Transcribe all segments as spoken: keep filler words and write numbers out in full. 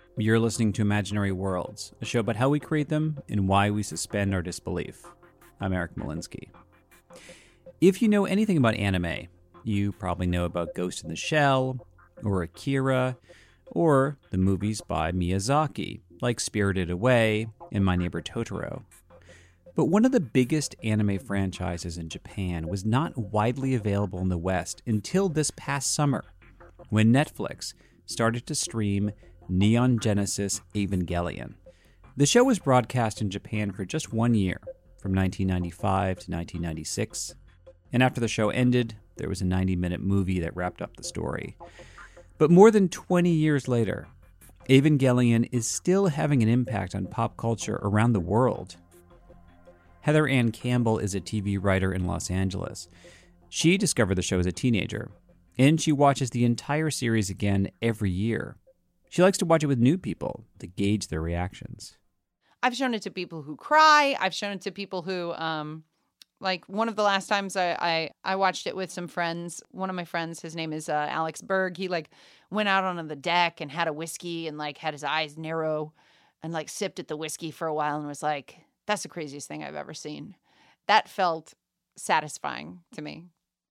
You're listening to Imaginary Worlds, a show about how we create them and why we suspend our disbelief. I'm Eric Molinsky. If you know anything about anime, you probably know about Ghost in the Shell, or Akira, or the movies by Miyazaki, like Spirited Away and My Neighbor Totoro. But one of the biggest anime franchises in Japan was not widely available in the West until this past summer, when Netflix started to stream Neon Genesis Evangelion. The show was broadcast in Japan for just one year, from nineteen ninety-five to nineteen ninety-six, and after the show ended, there was a ninety-minute movie that wrapped up the story. But more than twenty years later, Evangelion is still having an impact on pop culture around the world. Heather Ann Campbell is a T V writer in Los Angeles. She discovered the show as a teenager, and she watches the entire series again every year. She likes to watch it with new people to gauge their reactions. I've shown it to people who cry. I've shown it to people who, um, like one of the last times I, I, I watched it with some friends. One of my friends, his name is uh, Alex Berg. He like went out on the deck and had a whiskey and like had his eyes narrow and like sipped at the whiskey for a while and was like, that's the craziest thing I've ever seen. That felt satisfying to me.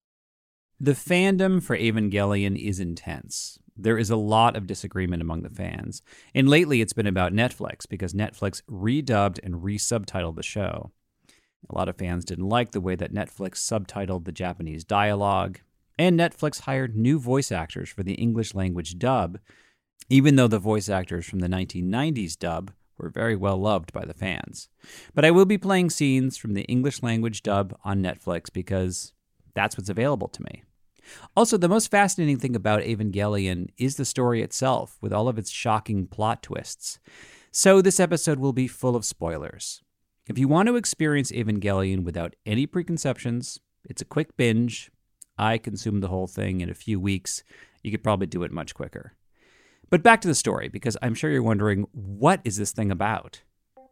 The fandom for Evangelion is intense. There is a lot of disagreement among the fans. And lately it's been about Netflix because Netflix redubbed and resubtitled the show. A lot of fans didn't like the way that Netflix subtitled the Japanese dialogue. And Netflix hired new voice actors for the English language dub, even though the voice actors from the nineteen nineties dub were very well loved by the fans. But I will be playing scenes from the English language dub on Netflix because that's what's available to me. Also, the most fascinating thing about Evangelion is the story itself, with all of its shocking plot twists. So this episode will be full of spoilers. If you want to experience Evangelion without any preconceptions, it's a quick binge. I consumed the whole thing in a few weeks. You could probably do it much quicker. But back to the story, because I'm sure you're wondering, what is this thing about?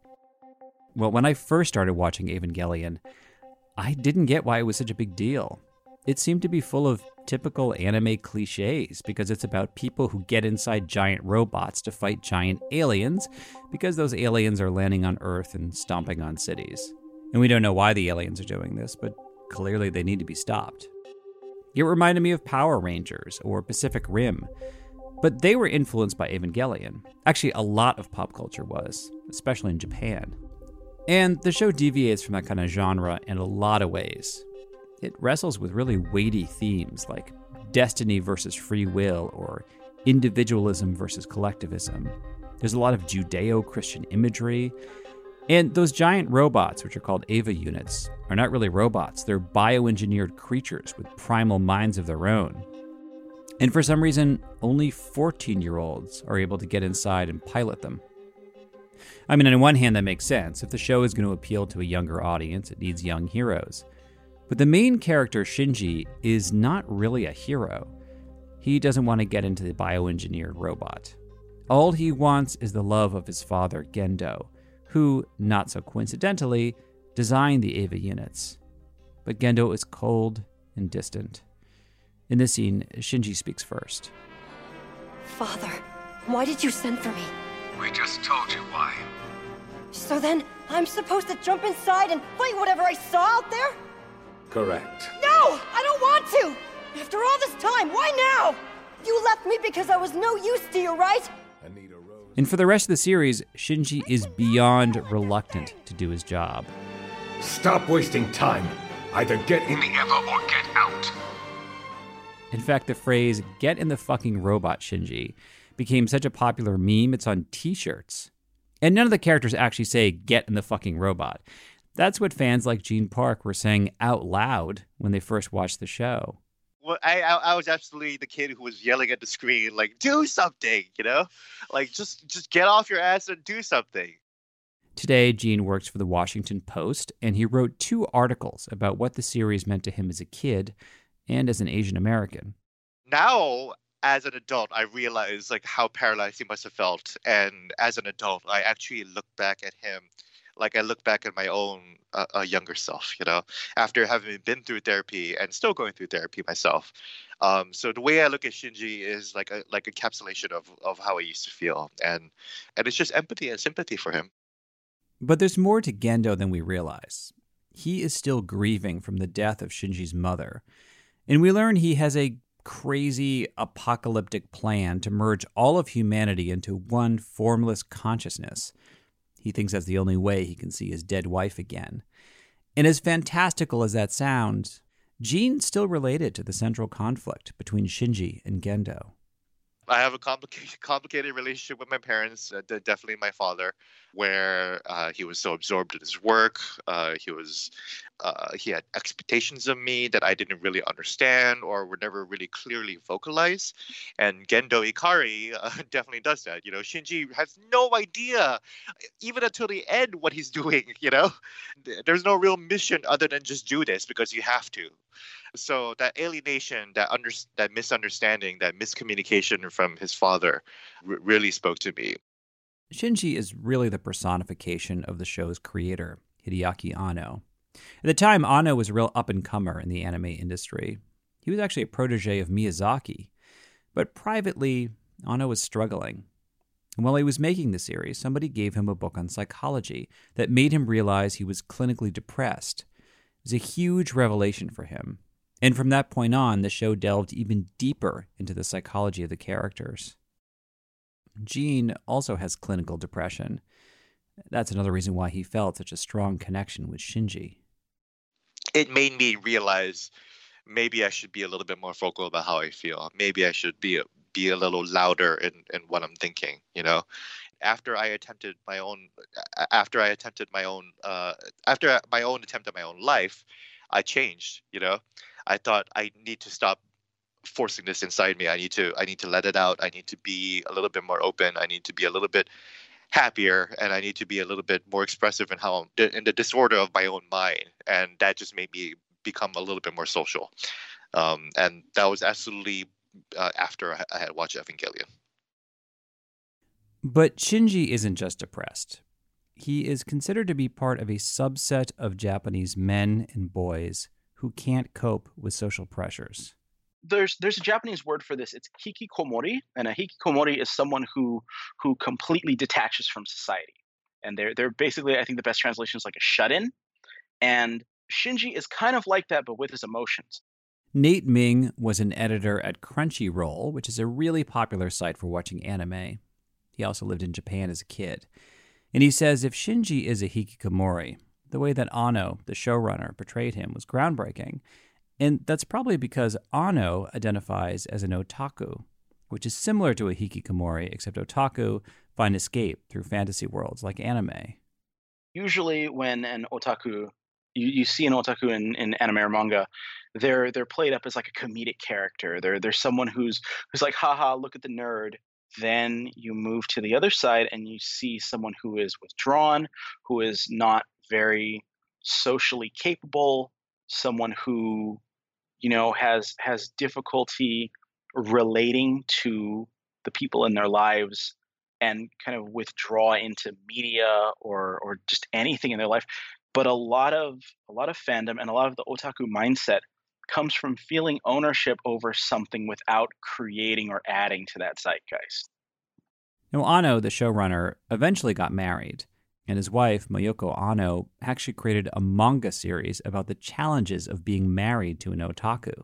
Well, when I first started watching Evangelion, I didn't get why it was such a big deal. It seemed to be full of typical anime cliches because it's about people who get inside giant robots to fight giant aliens because those aliens are landing on Earth and stomping on cities. And we don't know why the aliens are doing this, but clearly they need to be stopped. It reminded me of Power Rangers or Pacific Rim, but they were influenced by Evangelion. Actually, a lot of pop culture was, especially in Japan. And the show deviates from that kind of genre in a lot of ways. It wrestles with really weighty themes like destiny versus free will or individualism versus collectivism. There's a lot of Judeo-Christian imagery. And those giant robots, which are called Eva units, are not really robots. They're bioengineered creatures with primal minds of their own. And for some reason, only fourteen-year-olds are able to get inside and pilot them. I mean, on one hand, that makes sense. If the show is going to appeal to a younger audience, it needs young heroes. But the main character, Shinji, is not really a hero. He doesn't want to get into the bioengineered robot. All he wants is the love of his father, Gendo, who, not so coincidentally, designed the Eva units. But Gendo is cold and distant. In this scene, Shinji speaks first. Father, why did you send for me? We just told you why. So then, I'm supposed to jump inside and fight whatever I saw out there? Correct. No! I don't want to! After all this time, why now? You left me because I was no use to you, right? And for the rest of the series, Shinji is beyond reluctant to do his job. Stop wasting time. Either get in the Eva or get out. In fact, the phrase, "get in the fucking robot, Shinji," became such a popular meme, it's on t-shirts. And none of the characters actually say, "get in the fucking robot." That's what fans like Gene Park were saying out loud when they first watched the show. Well, I, I I was absolutely the kid who was yelling at the screen, like, do something, you know? Like, just just get off your ass and do something. Today, Gene works for the Washington Post, and he wrote two articles about what the series meant to him as a kid and as an Asian American. Now, as an adult, I realize, like, how paralyzed he must have felt. And as an adult, I actually look back at him like I look back at my own uh, uh, younger self, you know, after having been through therapy and still going through therapy myself. Um, so the way I look at Shinji is like a like encapsulation of of how I used to feel, and and it's just empathy and sympathy for him. But there's more to Gendo than we realize. He is still grieving from the death of Shinji's mother, and we learn he has a crazy apocalyptic plan to merge all of humanity into one formless consciousness. He thinks that's the only way he can see his dead wife again. And as fantastical as that sounds, Gene still related to the central conflict between Shinji and Gendo. I have a complicated, complicated relationship with my parents, uh, definitely my father, where uh, he was so absorbed in his work. Uh, he was, uh, he had expectations of me that I didn't really understand or were never really clearly vocalized. And Gendo Ikari uh, definitely does that. You know, Shinji has no idea, even until the end, what he's doing. You know, there's no real mission other than just do this because you have to. So that alienation, that under, that misunderstanding, that miscommunication from his father r- really spoke to me. Shinji is really the personification of the show's creator, Hideaki Anno. At the time, Anno was a real up-and-comer in the anime industry. He was actually a protege of Miyazaki. But privately, Anno was struggling. And while he was making the series, somebody gave him a book on psychology that made him realize he was clinically depressed. It was a huge revelation for him. And from that point on, the show delved even deeper into the psychology of the characters. Gene also has clinical depression. That's another reason why he felt such a strong connection with Shinji. It made me realize maybe I should be a little bit more vocal about how I feel. Maybe I should be a, be a little louder in, in what I'm thinking, you know? After I attempted my own, after I attempted my own, uh, after my own attempt at my own life, I changed, you know? I thought I need to stop forcing this inside me. I need to I need to let it out. I need to be a little bit more open. I need to be a little bit happier, and I need to be a little bit more expressive in how I'm, in the disorder of my own mind. And that just made me become a little bit more social. Um, and that was absolutely uh, after I, I had watched Evangelion. But Shinji isn't just depressed. He is considered to be part of a subset of Japanese men and boys who can't cope with social pressures. There's there's a Japanese word for this. It's hikikomori, and a hikikomori is someone who who completely detaches from society. And they're they're basically, I think the best translation is like a shut-in. And Shinji is kind of like that, but with his emotions. Nate Ming was an editor at Crunchyroll, which is a really popular site for watching anime. He also lived in Japan as a kid. And he says if Shinji is a hikikomori, the way that Anno, the showrunner, portrayed him was groundbreaking. And that's probably because Anno identifies as an otaku, which is similar to a hikikomori, except otaku find escape through fantasy worlds like anime. Usually when an otaku, you, you see an otaku in, in anime or manga, they're they're played up as like a comedic character. They're, they're someone who's who's like, haha, look at the nerd. Then you move to the other side and you see someone who is withdrawn, who is not very socially capable, someone who, you know, has has difficulty relating to the people in their lives and kind of withdraw into media or or just anything in their life. But a lot of a lot of fandom and a lot of the otaku mindset comes from feeling ownership over something without creating or adding to that zeitgeist. Now, Anno, the showrunner, eventually got married, and his wife, Mayuko Anno, actually created a manga series about the challenges of being married to an otaku.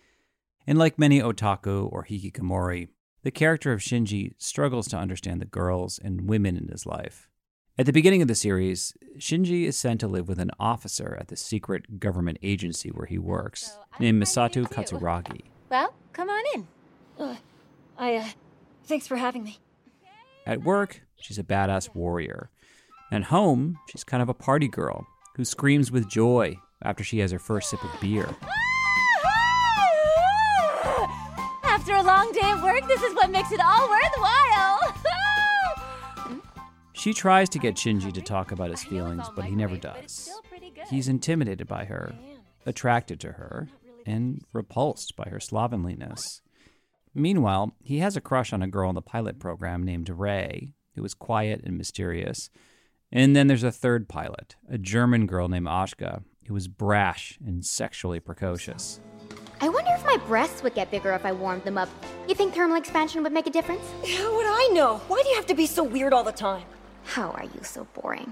And like many otaku or hikikomori, the character of Shinji struggles to understand the girls and women in his life. At the beginning of the series, Shinji is sent to live with an officer at the secret government agency where he works, So named I'm Misato here too. Katsuragi. Well, come on in. Uh, I, uh, thanks for having me. At work, she's a badass warrior. At home, she's kind of a party girl who screams with joy after she has her first sip of beer. After a long day at work, this is what makes it all worthwhile. She tries to get Shinji to talk about his feelings, but he never does. He's intimidated by her, attracted to her, and repulsed by her slovenliness. Meanwhile, he has a crush on a girl in the pilot program named Rei, who is quiet and mysterious, And then there's a third pilot, a German girl named Ashka, who was brash and sexually precocious. I wonder if my breasts would get bigger if I warmed them up. You think thermal expansion would make a difference? How would I know? Why do you have to be so weird all the time? How are you so boring?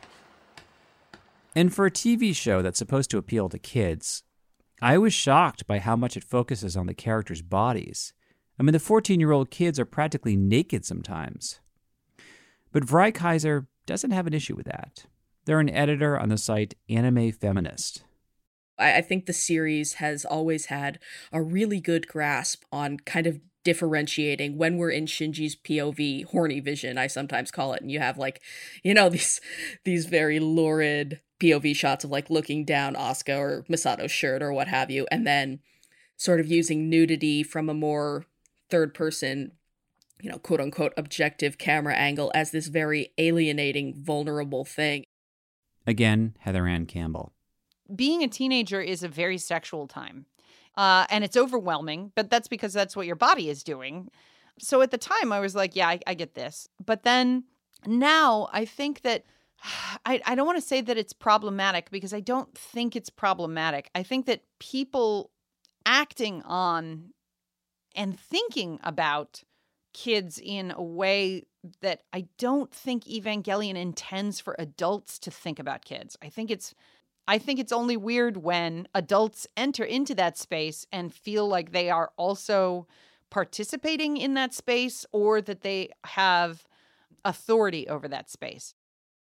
And for a T V show that's supposed to appeal to kids, I was shocked by how much it focuses on the characters' bodies. I mean, the fourteen-year-old kids are practically naked sometimes. But Vry Kaiser doesn't have an issue with that. They're an editor on the site Anime Feminist. I think the series has always had a really good grasp on kind of differentiating when we're in Shinji's P O V, horny vision, I sometimes call it. And you have like, you know, these these very lurid P O V shots of like looking down Asuka or Misato's shirt or what have you, and then sort of using nudity from a more third person, you know, quote unquote, objective camera angle as this very alienating, vulnerable thing. Again, Heather Ann Campbell. Being a teenager is a very sexual time. Uh, and it's overwhelming, but that's because that's what your body is doing. So at the time, I was like, yeah, I, I get this. But then now I think that I, I don't want to say that it's problematic because I don't think it's problematic. I think that people acting on and thinking about kids in a way that I don't think Evangelion intends for adults to think about kids. I think it's I think it's only weird when adults enter into that space and feel like they are also participating in that space or that they have authority over that space.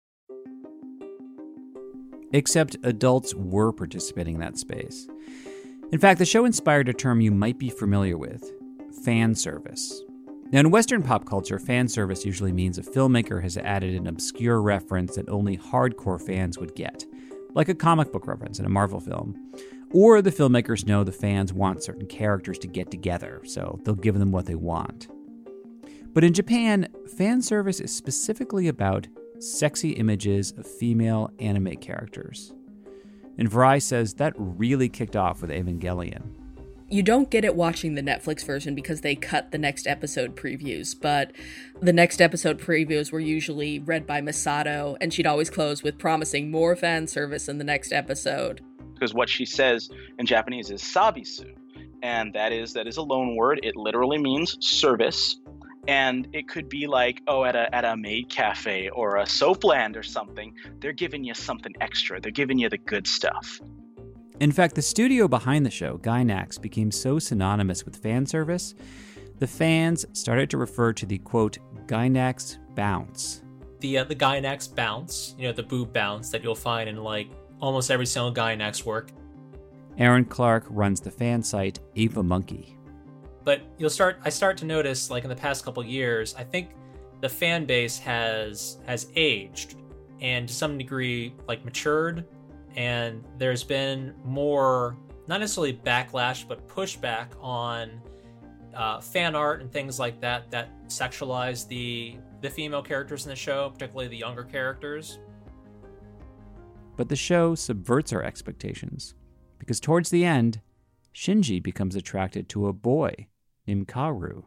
Except adults were participating in that space. In fact, the show inspired a term you might be familiar with, fan service. Now, in Western pop culture, fan service usually means a filmmaker has added an obscure reference that only hardcore fans would get, like a comic book reference in a Marvel film. Or the filmmakers know the fans want certain characters to get together, so they'll give them what they want. But in Japan, fan service is specifically about sexy images of female anime characters. And Vry says that really kicked off with Evangelion. You don't get it watching the Netflix version because they cut the next episode previews, but the next episode previews were usually read by Misato, and she'd always close with promising more fan service in the next episode. Because what she says in Japanese is sabisu, and that is that is a loan word. It literally means service, and it could be like, oh, at a at a maid cafe or a soapland or something, they're giving you something extra. They're giving you the good stuff. In fact, the studio behind the show, Gainax, became so synonymous with fan service, the fans started to refer to the, quote, Gainax bounce. The uh, the Gainax bounce, you know, the boob bounce that you'll find in, like, almost every single Gainax work. Aaron Clark runs the fan site Ava Monkey. But you'll start, I start to notice, like, in the past couple years, I think the fan base has has aged and to some degree, like, matured. And there's been more, not necessarily backlash, but pushback on uh, fan art and things like that that sexualize the the female characters in the show, particularly the younger characters. But the show subverts our expectations, because towards the end, Shinji becomes attracted to a boy named Kaoru.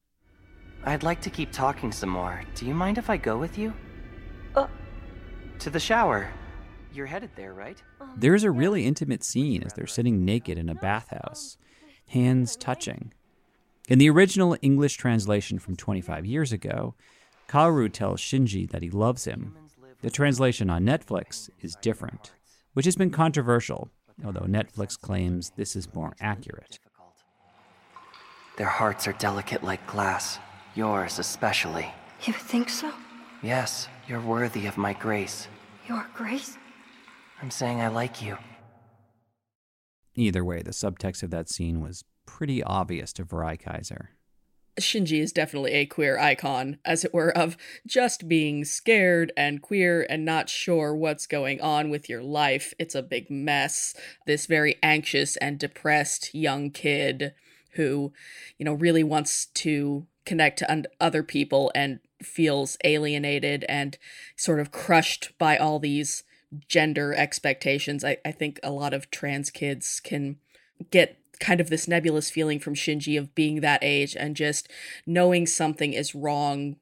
I'd like to keep talking some more. Do you mind if I go with you? Uh. To the shower. You're headed there, right? There's a really intimate scene as they're sitting naked in a bathhouse, hands touching. In the original English translation from twenty-five years ago, Kaoru tells Shinji that he loves him. The translation on Netflix is different, which has been controversial, although Netflix claims this is more accurate. Their hearts are delicate like glass, yours especially. You think so? Yes, you're worthy of my grace. Your grace? I'm saying I like you. Either way, the subtext of that scene was pretty obvious to Vry Kaiser. Shinji is definitely a queer icon, as it were, of just being scared and queer and not sure what's going on with your life. It's a big mess. This very anxious and depressed young kid who, you know, really wants to connect to un- other people and feels alienated and sort of crushed by all these gender expectations. I, I think a lot of trans kids can get kind of this nebulous feeling from Shinji of being that age and just knowing something is wrong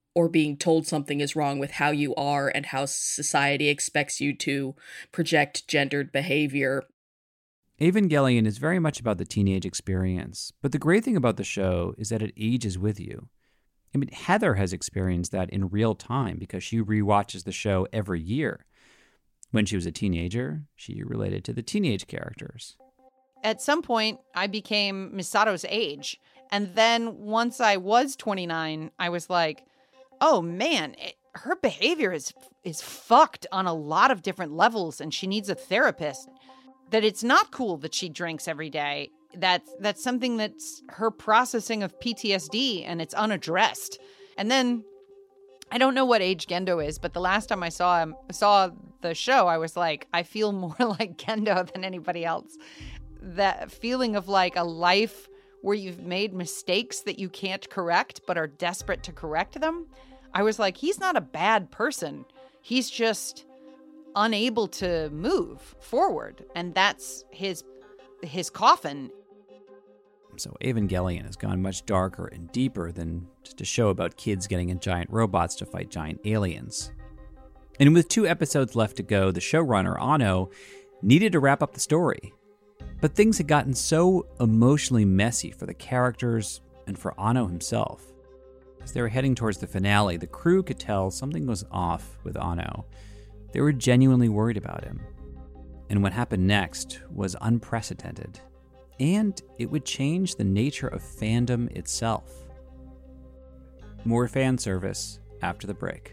or being told something is wrong with how you are and how society expects you to project gendered behavior. Evangelion is very much about the teenage experience, but the great thing about the show is that it ages with you. I mean, Heather has experienced that in real time because she rewatches the show every year. When she was a teenager, she related to the teenage characters. At some point, I became Misato's age. And then once I was twenty-nine, I was like, oh man, it, her behavior is is fucked on a lot of different levels, and she needs a therapist. That it's not cool that she drinks every day. That, that's something that's her processing of P T S D, and it's unaddressed. And then, I don't know what age Gendo is, but the last time I saw him, saw the show, I was like, I feel more like Gendo than anybody else. That feeling of like a life where you've made mistakes that you can't correct, but are desperate to correct them. I was like, he's not a bad person. He's just unable to move forward. And that's his his coffin. So Evangelion has gone much darker and deeper than just a show about kids getting in giant robots to fight giant aliens. And with two episodes left to go, the showrunner, Anno, needed to wrap up the story. But things had gotten so emotionally messy for the characters and for Anno himself. As they were heading towards the finale, the crew could tell something was off with Anno. They were genuinely worried about him. And what happened next was unprecedented. And it would change the nature of fandom itself. More fan service after the break.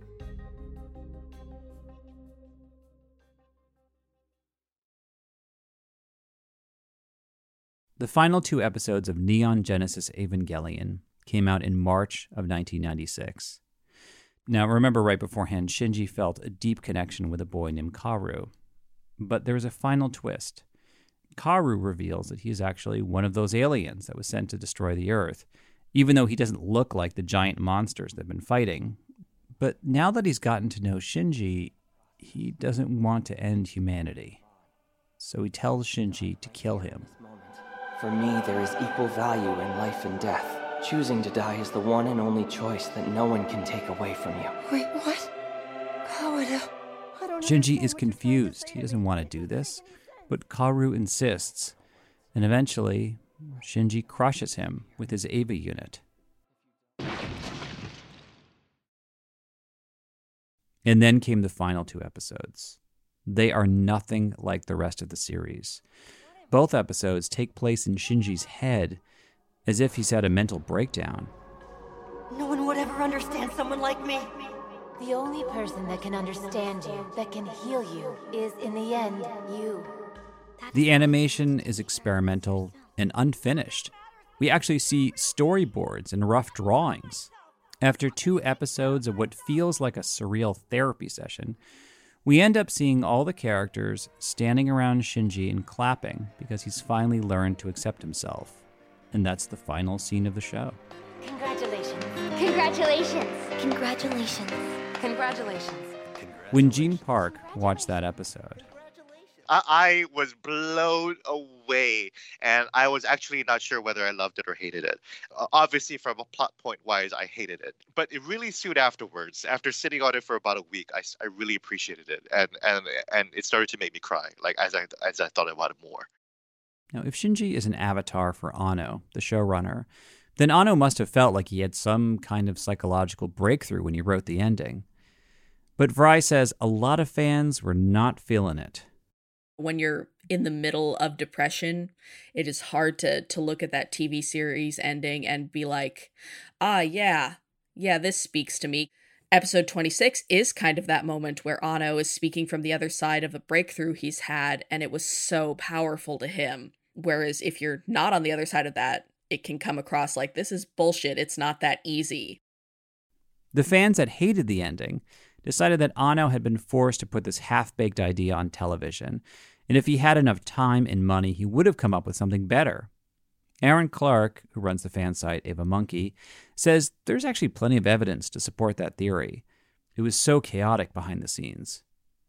The final two episodes of Neon Genesis Evangelion came out in March of nineteen ninety-six. Now, remember right beforehand, Shinji felt a deep connection with a boy named Kaoru. But there was a final twist. Kaoru reveals that he is actually one of those aliens that was sent to destroy the Earth, even though he doesn't look like the giant monsters they've been fighting. But now that he's gotten to know Shinji, he doesn't want to end humanity. So he tells Shinji to kill him. For me, there is equal value in life and death. Choosing to die is the one and only choice that no one can take away from you. Wait, what? Kaoru. Shinji is confused. He doesn't want to do this, but Kaoru insists. And eventually, Shinji crushes him with his Eva unit. And then came the final two episodes. They are nothing like the rest of the series. Both episodes take place in Shinji's head, as if he's had a mental breakdown. No one would ever understand someone like me. The only person that can understand you, that can heal you, is in the end, you. The animation is experimental and unfinished. We actually see storyboards and rough drawings. After two episodes of what feels like a surreal therapy session, we end up seeing all the characters standing around Shinji and clapping because he's finally learned to accept himself. And that's the final scene of the show. Congratulations. Congratulations. Congratulations. Congratulations. When Gene Park watched that episode, I, I was blown away, and I was actually not sure whether I loved it or hated it. Uh, obviously, from a plot point wise, I hated it, but it really suited afterwards. After sitting on it for about a week, I, I really appreciated it, and and and it started to make me cry. Like as I as I thought about it more. Now, if Shinji is an avatar for Anno, the showrunner, then Anno must have felt like he had some kind of psychological breakthrough when he wrote the ending. But Vrai says a lot of fans were not feeling it. When you're in the middle of depression, it is hard to to look at that T V series ending and be like, ah, yeah, yeah, this speaks to me. Episode twenty-six is kind of that moment where Anno is speaking from the other side of a breakthrough he's had, and it was so powerful to him. Whereas if you're not on the other side of that, it can come across like, this is bullshit, it's not that easy. The fans that hated the ending decided that Anno had been forced to put this half-baked idea on television, and if he had enough time and money, he would have come up with something better. Aaron Clark, who runs the fan site Ava Monkey, says there's actually plenty of evidence to support that theory. It was so chaotic behind the scenes.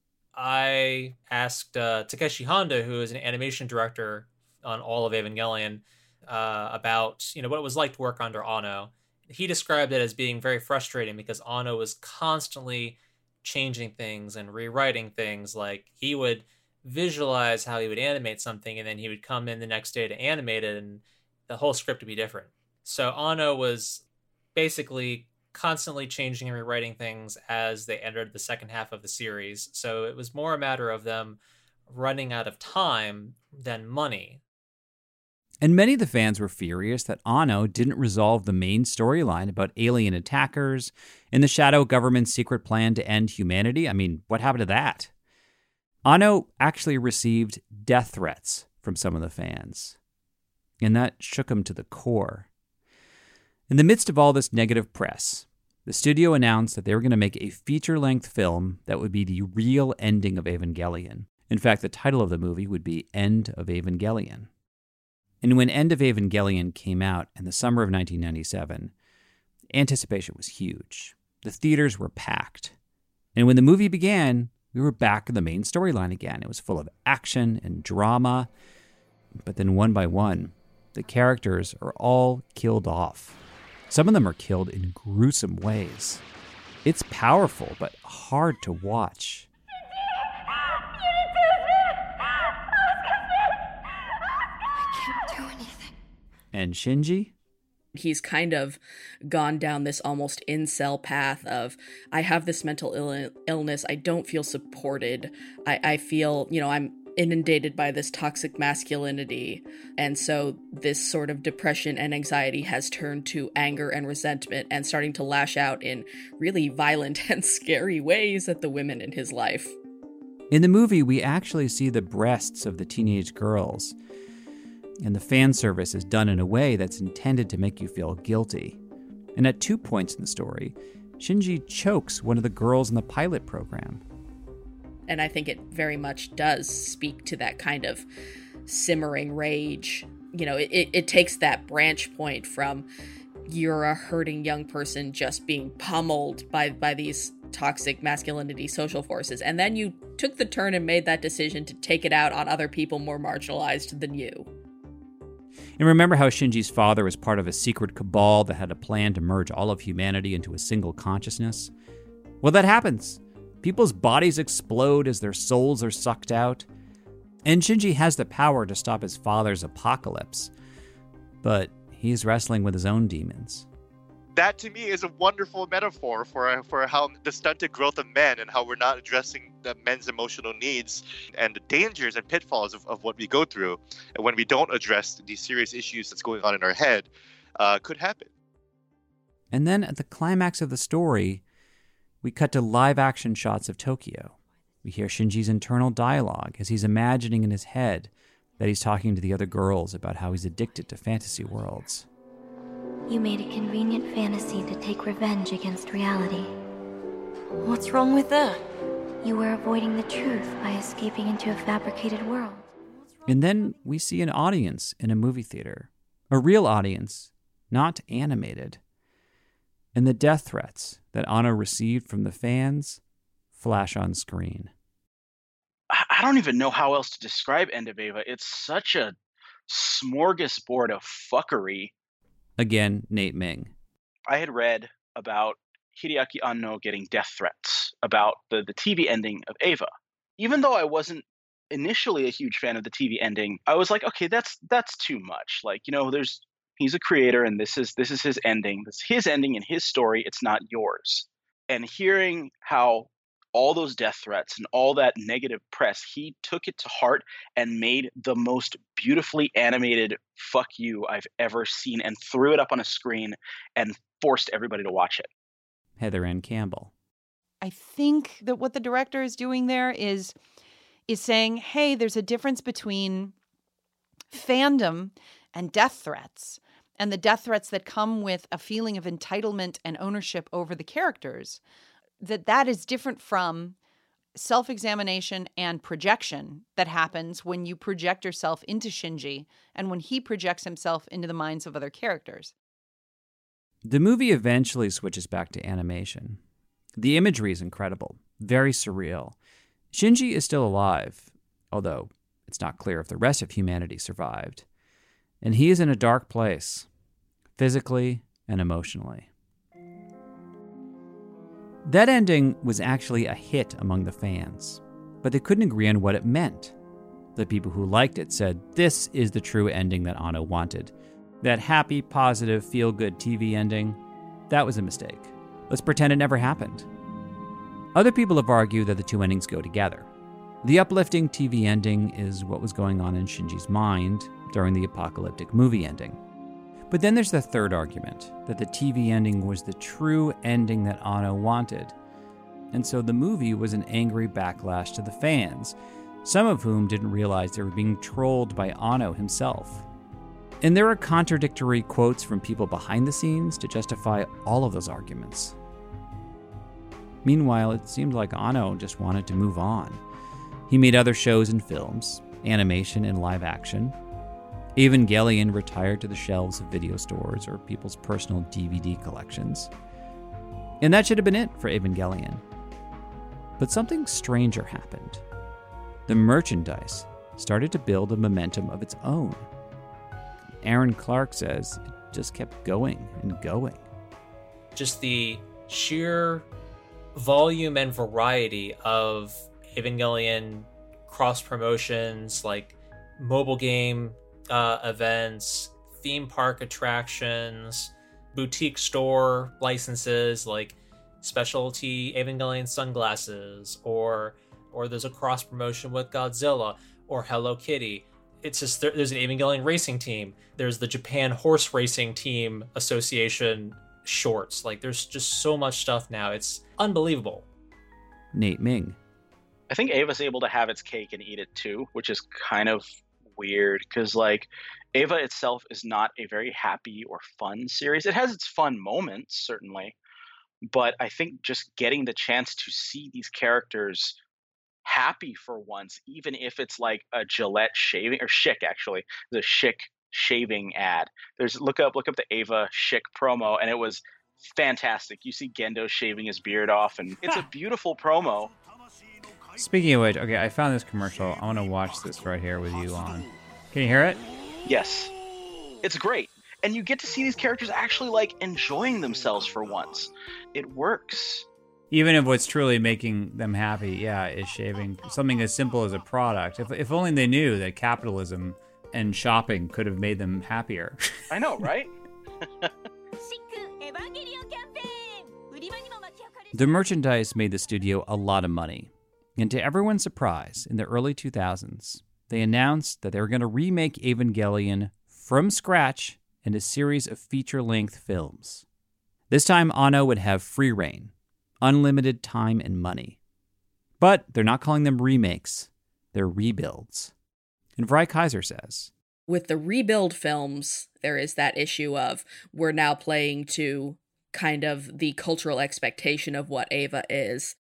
I asked uh, Takeshi Honda, who is an animation director on all of Evangelion, uh, about you know what it was like to work under Anno. he described it as being very frustrating because Anno was constantly changing things and rewriting things. Like, he would visualize how he would animate something, and then he would come in the next day to animate it, and the whole script would be different. So Anno was basically constantly changing and rewriting things as they entered the second half of the series. So it was more a matter of them running out of time than money. And many of the fans were furious that Anno didn't resolve the main storyline about alien attackers and the shadow government's secret plan to end humanity. I mean, what happened to that? Anno actually received death threats from some of the fans, and that shook him to the core. In the midst of all this negative press, the studio announced that they were going to make a feature-length film that would be the real ending of Evangelion. In fact, the title of the movie would be End of Evangelion. And when End of Evangelion came out in the summer of nineteen ninety-seven, anticipation was huge. The theaters were packed. And when the movie began, we were back in the main storyline again. It was full of action and drama. But then one by one, the characters are all killed off. Some of them are killed in gruesome ways. It's powerful, but hard to watch. And Shinji? He's kind of gone down this almost incel path of, I have this mental Ill- illness, I don't feel supported, I-, I feel, you know, I'm inundated by this toxic masculinity, and so this sort of depression and anxiety has turned to anger and resentment and starting to lash out in really violent and scary ways at the women in his life. In the movie, we actually see the breasts of the teenage girls, and the fan service is done in a way that's intended to make you feel guilty. And at two points in the story, Shinji chokes one of the girls in the pilot program. And I think it very much does speak to that kind of simmering rage. You know, it, it takes that branch point from you're a hurting young person just being pummeled by, by these toxic masculinity social forces. And then you took the turn and made that decision to take it out on other people more marginalized than you. And remember how Shinji's father was part of a secret cabal that had a plan to merge all of humanity into a single consciousness? Well, that happens. People's bodies explode as their souls are sucked out. And Shinji has the power to stop his father's apocalypse. But he's wrestling with his own demons. That to me is a wonderful metaphor for for how the stunted growth of men and how we're not addressing the men's emotional needs and the dangers and pitfalls of, of what we go through. And when we don't address these serious issues that's going on in our head, uh, could happen. And then at the climax of the story, we cut to live-action shots of Tokyo. We hear Shinji's internal dialogue as he's imagining in his head that he's talking to the other girls about how he's addicted to fantasy worlds. You made a convenient fantasy to take revenge against reality. What's wrong with that? You were avoiding the truth by escaping into a fabricated world. And then we see an audience in a movie theater. A real audience, not animated. And the death threats that Anno received from the fans flash on screen. I don't even know how else to describe End of Eva. It's such a smorgasbord of fuckery. Again, Nate Ming. I had read about Hideaki Anno getting death threats about the, the T V ending of Eva. Even though I wasn't initially a huge fan of the T V ending, I was like, okay, that's that's too much. Like, you know, there's he's a creator and this is this is his ending. This is his ending and his story. It's not yours. And hearing how all those death threats and all that negative press, he took it to heart and made the most beautifully animated fuck you I've ever seen and threw it up on a screen and forced everybody to watch it. Heather Ann Campbell. I think that what the director is doing there is is saying, hey, there's a difference between fandom and death threats, and the death threats that come with a feeling of entitlement and ownership over the characters. That that is different from self-examination and projection that happens when you project yourself into Shinji and when he projects himself into the minds of other characters. The movie eventually switches back to animation. The imagery is incredible, very surreal. Shinji is still alive, although it's not clear if the rest of humanity survived. And he is in a dark place, physically, and emotionally. That ending was actually a hit among the fans, but they couldn't agree on what it meant. The people who liked it said, this is the true ending that Anno wanted. That happy, positive, feel-good T V ending, that was a mistake. Let's pretend it never happened. Other people have argued that the two endings go together. The uplifting T V ending is what was going on in Shinji's mind during the apocalyptic movie ending. But then there's the third argument, that the T V ending was the true ending that Anno wanted. And so the movie was an angry backlash to the fans, some of whom didn't realize they were being trolled by Anno himself. And there are contradictory quotes from people behind the scenes to justify all of those arguments. Meanwhile, it seemed like Anno just wanted to move on. He made other shows and films, animation and live action. Evangelion retired to the shelves of video stores or people's personal D V D collections. And that should have been it for Evangelion. But something stranger happened. The merchandise started to build a momentum of its own. Aaron Clark says it just kept going and going. Just the sheer volume and variety of Evangelion cross promotions, like mobile game uh, events, theme park attractions, boutique store licenses like specialty Evangelion sunglasses, or or there's a cross promotion with Godzilla or Hello Kitty. It's just there, there's an Evangelion racing team. There's the Japan Horse Racing Team Association shorts. Like, there's just so much stuff now. It's unbelievable. Nate Ming. I think Ava's able to have its cake and eat it too, which is kind of weird because, like, Ava itself is not a very happy or fun series. It has its fun moments, certainly, but I think just getting the chance to see these characters happy for once, even if it's like a Gillette shaving, or Schick actually, the Schick shaving ad. There's look up look up the Ava Schick promo, and it was fantastic. You see Gendo shaving his beard off, and it's a beautiful promo. Speaking of which, okay, I found this commercial. I want to watch this right here with you on. Can you hear it? Yes. It's great. And you get to see these characters actually, like, enjoying themselves for once. It works. Even if what's truly making them happy, yeah, is shaving something as simple as a product. If if only they knew that capitalism and shopping could have made them happier. I know, right? The merchandise made the studio a lot of money. And to everyone's surprise, in the early two thousands, they announced that they were going to remake Evangelion from scratch in a series of feature-length films. This time, Anno would have free reign, unlimited time and money. But they're not calling them remakes, they're rebuilds. And Vrai Kaiser says, with the rebuild films, there is that issue of we're now playing to kind of the cultural expectation of what Ava is.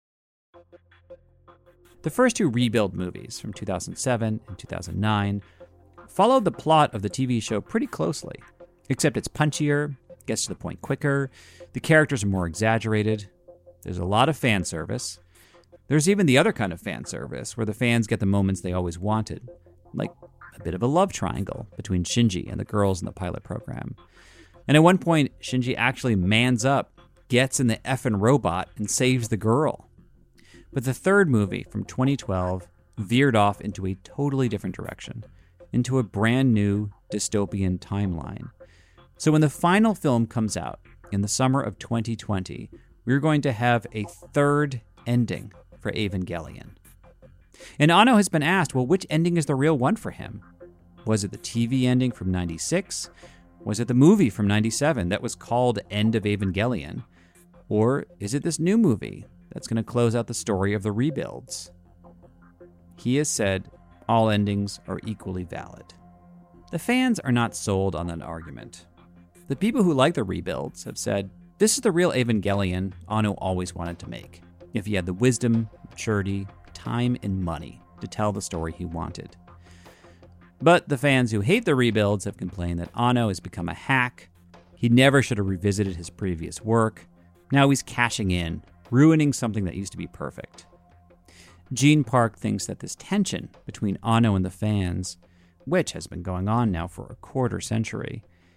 The first two rebuild movies, from two thousand seven and two thousand nine, followed the plot of the T V show pretty closely, except it's punchier, gets to the point quicker, the characters are more exaggerated, there's a lot of fan service. There's even the other kind of fan service, where the fans get the moments they always wanted, like a bit of a love triangle between Shinji and the girls in the pilot program. And at one point, Shinji actually mans up, gets in the effing robot, and saves the girl. But the third movie, from twenty twelve, veered off into a totally different direction, into a brand new dystopian timeline. So when the final film comes out in the summer of twenty twenty, we're going to have a third ending for Evangelion. And Anno has been asked, well, which ending is the real one for him? Was it the T V ending from ninety-six? Was it the movie from ninety-seven that was called End of Evangelion? Or is it this new movie that's going to close out the story of the rebuilds? He has said all endings are equally valid. The fans are not sold on that argument. The people who like the rebuilds have said, this is the real Evangelion Anno always wanted to make, if he had the wisdom, maturity, time, and money to tell the story he wanted. But the fans who hate the rebuilds have complained that Anno has become a hack. He never should have revisited his previous work. Now he's cashing in, ruining something that used to be perfect. Gene Park thinks that this tension between Anno and the fans, which has been going on now for a quarter century,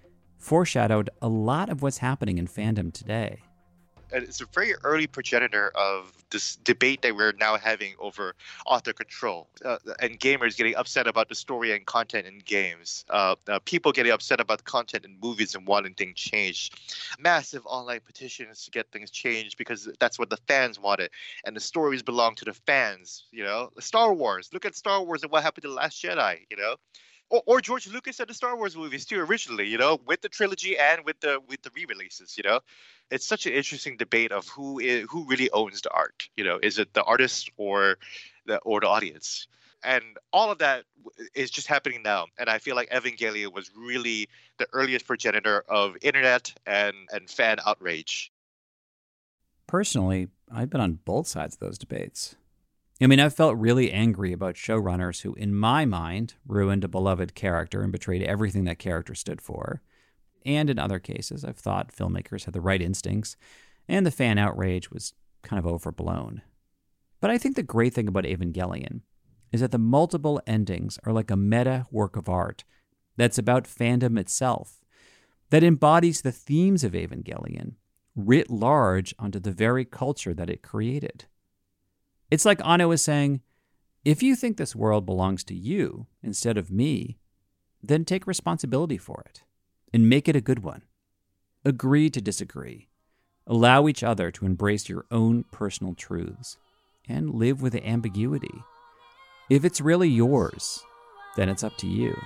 foreshadowed a lot of what's happening in fandom today. It's a very early progenitor of this debate that we're now having over author control uh, and gamers getting upset about the story and content in games. Uh, uh, people getting upset about the content in movies and wanting things changed. Massive online petitions to get things changed because that's what the fans wanted. And the stories belong to the fans, you know. Star Wars. Look at Star Wars and what happened to The Last Jedi, you know. Or, or George Lucas and the Star Wars movies too, originally, you know, with the trilogy and with the with the re-releases, you know. It's such an interesting debate of who is, who really owns the art. You know, is it the artist or the or the audience? And all of that is just happening now. And I feel like Evangelion was really the earliest progenitor of internet and, and fan outrage. Personally, I've been on both sides of those debates. I mean, I've felt really angry about showrunners who, in my mind, ruined a beloved character and betrayed everything that character stood for. And in other cases, I've thought filmmakers had the right instincts, and the fan outrage was kind of overblown. But I think the great thing about Evangelion is that the multiple endings are like a meta work of art that's about fandom itself, that embodies the themes of Evangelion, writ large onto the very culture that it created. It's like Anno is saying, if you think this world belongs to you instead of me, then take responsibility for it and make it a good one. Agree to disagree. Allow each other to embrace your own personal truths and live with the ambiguity. If it's really yours, then it's up to you.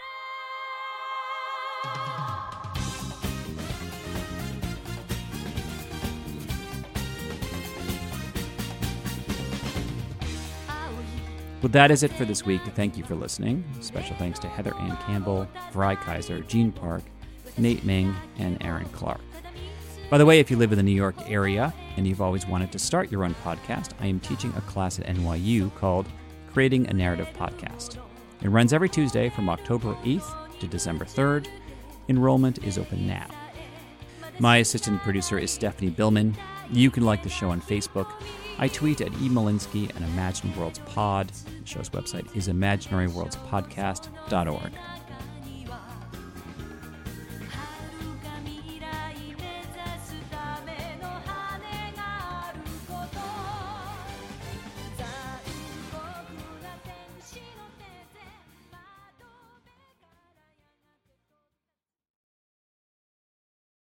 Well, that is it for this week. Thank you for listening. Special thanks to Heather Ann Campbell, Vry Kaiser, Gene Park, Nate Ming, and Aaron Clark. By the way, if you live in the New York area and you've always wanted to start your own podcast, I am teaching a class at N Y U called Creating a Narrative Podcast. It runs every Tuesday from October eighth to December third. Enrollment is open now. My assistant producer is Stephanie Billman. You can like the show on Facebook. I tweet at E. Malinsky and Imagine Worlds Pod. The show's website is imaginary worlds podcast dot org.